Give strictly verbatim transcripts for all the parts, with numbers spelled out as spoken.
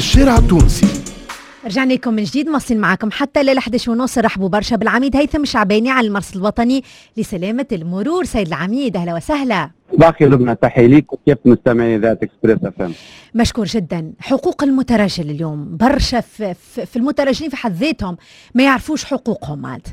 الشارع التونسي. رجعنا لكم من جديد، مواصلين معكم حتى ليلة إحدى عشر ونص. رحبوا برشا بالعميد هيثم شعباني على المرصد الوطني لسلامة المرور. سيد العميد أهلا وسهلا. باقي لبنى، تحية ليك وكيف مستمعي ذات اكسبريس اف ام. مشكور جدا. حقوق المترجل اليوم برشا في, في المترجلين في حد ذاتهم ما يعرفوش حقوقهم عاد.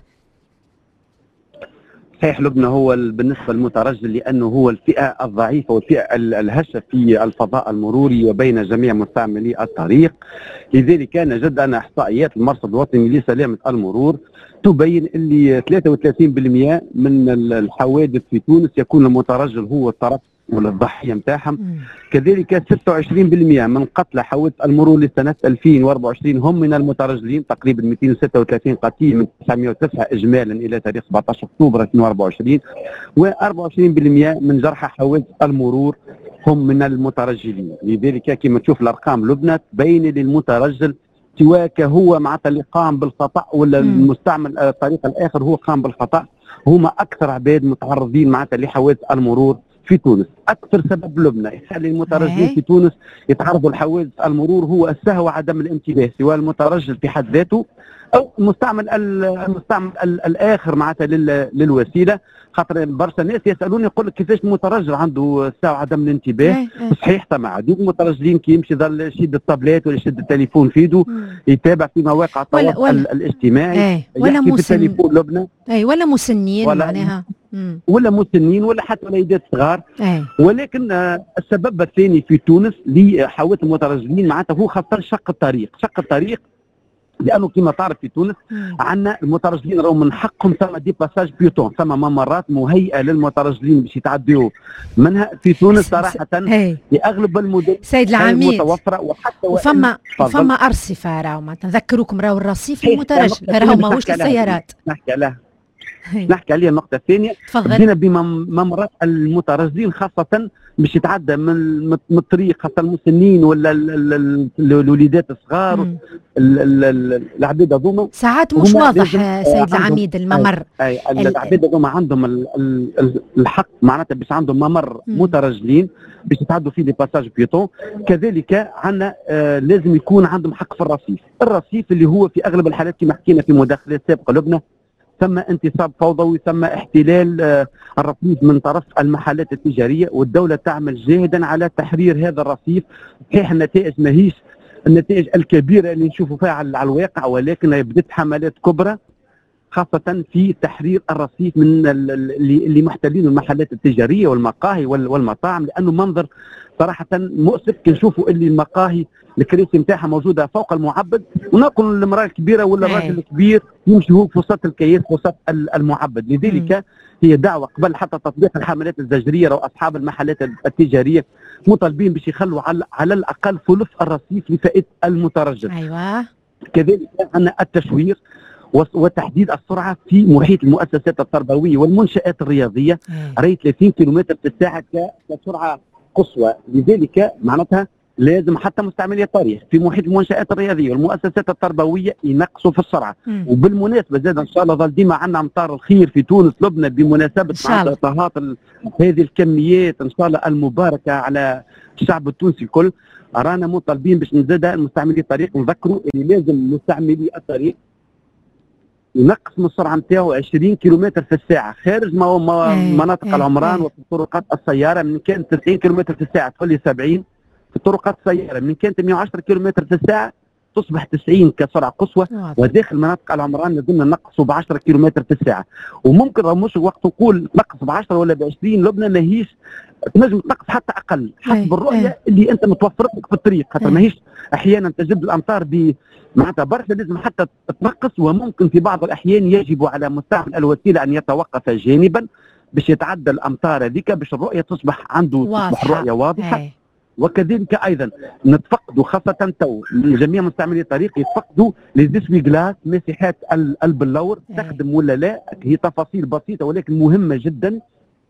صحيح لبنى، هو بالنسبة للمترجل لأنه هو الفئة الضعيفة والفئة الهشة في الفضاء المروري وبين جميع مستعملي الطريق. لذلك نجد أن إحصائيات المرصد الوطني لسلامة المرور تبين اللي ثلاثة وثلاثين بالمئة من الحوادث في تونس يكون المترجل هو الطرف ولا الضحية متاعهم. كذلك ستة وعشرين بالمئة من قتلى حوادث المرور لسنة ألفين وأربعة وعشرين هم من المترجلين، تقريبا مئتين وستة وثلاثين قتيل من تسعمئة وتسعة إجمالا إلى تاريخ سبعة عشر أكتوبر ألفين وأربعة وعشرين، وأربعة وعشرين بالمئة من جرحى حوادث المرور هم من المترجلين. لذلك كما تشوف الأرقام لبنى تبين للمترجل سواء هو معناتها اللي قام بالخطأ ولا المستعمل الطريق الآخر هو قام بالخطأ، هما أكثر عباد متعرضين معناتها لحوادث المرور في تونس. اكثر سبب لبنى يخلي المترجلين في تونس يتعرضوا لحوادث المرور هو السهو وعدم الانتباه، سواء المترجل في حد ذاته او المستعمل المستعمل الاخر معناتها للوسيله. خاطر برشا ناس يسالوني يقول لك كيفاش المترجل عنده سهو وعدم الانتباه. صحيح طبعا عديد المترجلين كي يمشي يظل يشد الطابلات ولا يشد التليفون في يده يتابع في مواقع التواصل الاجتماعي ولا في التليفون لبنى، اي ولا مسنين معناها مم. ولا مسنين ولا حتى وليدات صغار. أي. ولكن آه السبب الثاني في تونس لحوادث المترجلين معناتها هو خاصة شق الطريق. شق الطريق لانه كما تعرف في تونس عندنا المترجلين راهم من حقهم ثم دي باساج بيوتون، ثم ممرات مهيئه للمترجلين باش يتعدوا منها في تونس صراحه في اغلب المدن سيد العميد متوفره. وحتى وفما فما ارصفه راهو معناتها نذكروكم راهو الرصيف المترجل راهو ماهوش للسيارات. نحكي عليها نحكي عليها النقطة الثانية. بدينا بممرات المترجلين خاصة باش يتعدى من من الطريق، خاصة المسنين ولا الوليدات الصغار العباد هذوما ساعات مش واضح سيد العميد الممر. اي العباد هذوما عندهم الحق معناتها باش عندهم ممر مترجلين باش يتعدوا فيه لي باساج بيوتون. كذلك عندنا آه لازم يكون عندهم حق في الرصيف. الرصيف اللي هو في اغلب الحالات كما حكينا في مداخلات سابقة لبنى ثم انتصاب فوضوي، ثم احتلال آه الرصيف من طرف المحلات التجاريه، والدوله تعمل جاهدا على تحرير هذا الرصيف. صحيح النتائج ماهيش النتائج الكبيره اللي نشوفوا فيها على الواقع، ولكن بدات حملات كبرى خاصه في تحرير الرصيف من اللي محتلين المحلات التجاريه والمقاهي والمطاعم، لانه منظر صراحه مؤسف كي نشوفوا اللي المقاهي الكراسي نتاعها موجوده فوق المعبد، وناكل المراه الكبيره ولا الراجل الكبير يمشي هو في وسط الكياس في وسط المعبد. لذلك هي دعوه قبل حتى تطبيق الحملات الزجريه واصحاب المحلات التجاريه مطالبين باش يخلوا على, على الاقل ثلث الرصيف لفائده المترجل. ايوه. كذلك عندنا التشوير وتحديد السرعه في محيط المؤسسات التربويه والمنشات الرياضيه. راهي ثلاثين كيلومتر في الساعه كسرعه قصوى. لذلك معناتها لازم حتى مستعملي الطريق في محيط المنشآت الرياضيه والمؤسسات التربويه ينقصوا في السرعه. مم. وبالمناسبه زاد ان شاء الله ظل ديما عندنا امطار الخير في تونس لبنى بمناسبه طهات هذه الكميات ان شاء الله المباركه على الشعب التونسي الكل. رانا مطالبين باش نزيد مستعملي الطريق نذكروا اللي لازم مستعملي الطريق ينقص من السرعه نتاعو عشرين كيلومتر في الساعه خارج مناطق ايه العمران. ايه وفي طرقات السياره من كانت تسعين كيلومتر في الساعه تولي سبعين. في طرقات السياره من كانت مئة وعشرة كيلومتر في الساعه تصبح تسعين كسرعه قصوى. وداخل مناطق العمران لازمنا نقصوا ب عشرة كيلومتر في الساعه. وممكن راه مش وقت نقول نقص ب عشرة ولا ب عشرين لبنى ماهيش تنجم تنقص حتى اقل حسب الرؤيه اللي انت متوفرت لك في الطريق. خاطر ماهيش احيانا تجد الامطار ب معناتها برشا لازم حتى تنقص. وممكن في بعض الاحيان يجب على مستعمل الوسيله ان يتوقف جانبا باش يتعدى الامطار هذيك باش الرؤيه تصبح عنده تصبح رؤيه واضحه. هي. وكذلك ايضا نتفقدوا خاصه تو جميع مستعملي الطريق يتفقدوا لي ديسوي جلاس مساحات البلور تخدم ولا لا. هي تفاصيل بسيطه ولكن مهمه جدا.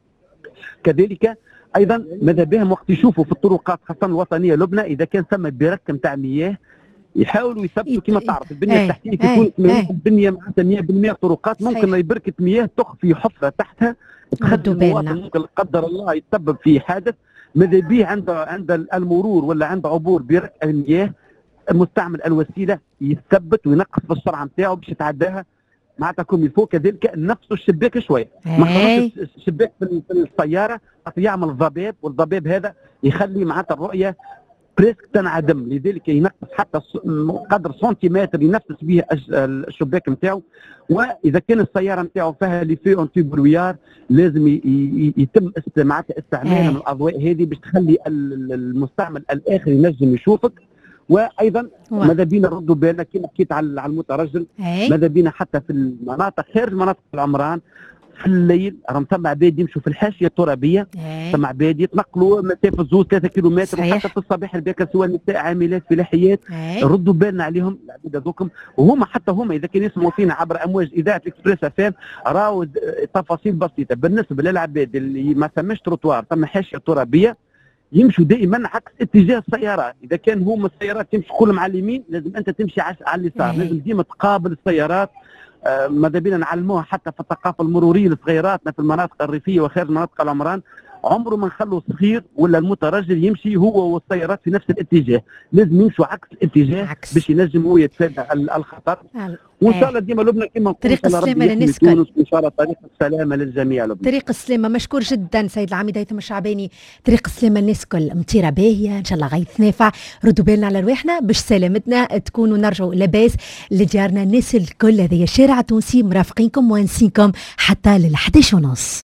كذلك ايضا ماذا بهم وقت يشوفوا في الطرقات خاصه الوطنيه لبنى اذا كان ثم برك نتاع مياه يحاولوا يثبتوا كما تعرف البنيه التحتيه في تونس البنيه معناتها مئة بالمئة طرقات ممكن بركه مياه تخفي حفره تحتها تخدم المواطن ممكن قدر الله يتسبب في حادث. ماذا به عند عند المرور ولا عند عبور برك المياه المستعمل الوسيله يثبت وينقص في السرعه نتاعو باش يتعداها معناتها كوم يفو. كذلك نفسه الشباك شويه ما خلوش الشباك في السياره يعمل ضباب، والضباب هذا يخلي معناتها الرؤيه بريسك تنعدم، لذلك ينقص حتى قدر سنتيمتر ينفس به الشباك نتاعو. واذا كان السياره نتاعو فيها لي في اون برويار لازم يتم معناتها استعمال الاضواء هذه باش تخلي المستعمل الاخر ينجم يشوفك. وايضا ماذا بينا نردوا بالنا كما حكيت على المترجل، ماذا بينا حتى في المناطق خارج مناطق العمران في الليل راهم ثم عباد يمشوا في الحاشيه الترابيه، ثم عباد يتنقلوا مسافه زوز ثلاثة كيلومتر، وحتى في الصباح الباكر سواء نساء عاملات فلاحيات ردوا بالنا عليهم العباد هذوكم. وهما حتى هما اذا كانوا يسمعوا فينا عبر امواج اذاعه اكسبريس اف ام راهو تفاصيل بسيطه بالنسبه للعباد اللي ما ثماش تروتوار ثم حاشيه ترابيه يمشوا دائما عكس اتجاه السيارات. اذا كان هما السيارات تمشي كلهم على اليمين لازم انت تمشي على اليسار، لازم ديما تقابل السيارات. آه ماذا بينا نعلموها حتى في الثقافه المروريه لصغيراتنا في المناطق الريفيه وخارج مناطق العمران. عمره ما نخلوا الصغير ولا المترجل يمشي هو والسيارات في نفس الاتجاه، لازم يمشوا عكس الاتجاه عكس. باش ينجم هو يتفادى الخطر. وان شاء الله ديما لبنى كما طريق السلامه للناس الكل، ان شاء الله طريق السلامه للجميع لبنى. طريق السلامه مشكور جدا سيد العميد هيثم الشعباني. طريق السلامه للناس الكل، مطيره باهيه ان شاء الله غيث نافع. ردوا بالنا على رواحنا باش سلامتنا تكونوا نرجعوا لاباس لديارنا الناس الكل. هذا الشارع التونسي مرافقينكم وانسينكم حتى للحداش ونص.